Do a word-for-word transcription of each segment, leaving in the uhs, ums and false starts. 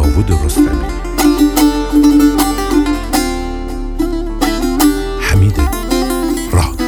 داوود رستمی. حمید راد.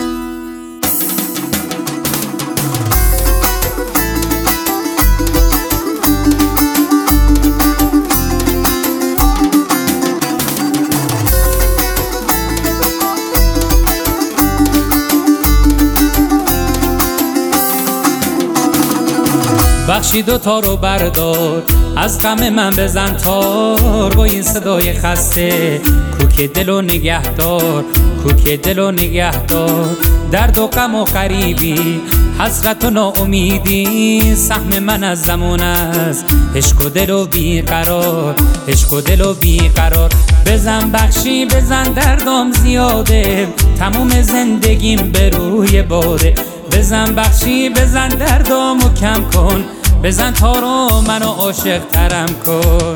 بخشی دوتا رو بردار، از غم من بزن تار، با این صدای خسته کوک دل و نگهدار، کوک دل و نگهدار. درد و غم و غریبی، حسرت و ناامیدی، سهم من از زمان است عشق و دل و بیقرار، عشق و دل و بیقرار. بزن بخشی بزن دردم زیاده، تموم زندگیم به روی باده. بزن بخشی بزن دردم و کم کن، بزن تا رو منو عاشق ترم کن.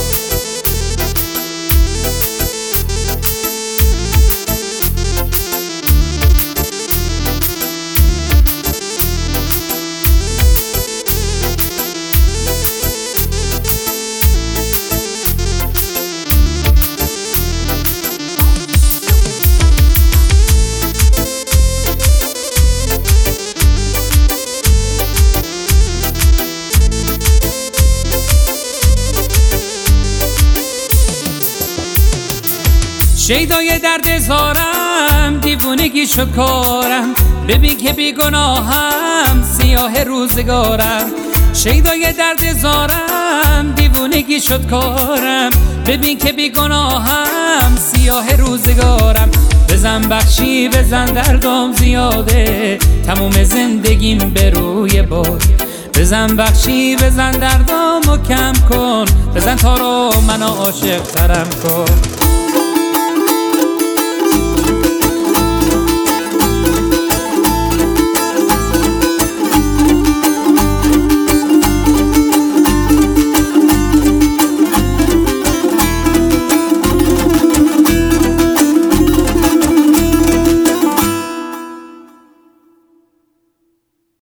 شیدای درد زارم، دیوونگی شد کارم، ببین که بیگناهم سیاه روزگارم. شیدای درد زارم، دیوونگی شد کارم، ببین که بیگناهم سیاه روزگارم. بزن بخشی بزن دردم زیاده، تموم زندگیم به روی باد. بزن بخشی بزن دردم و کم کن، بزن تا رو منو عاشق ترم کن.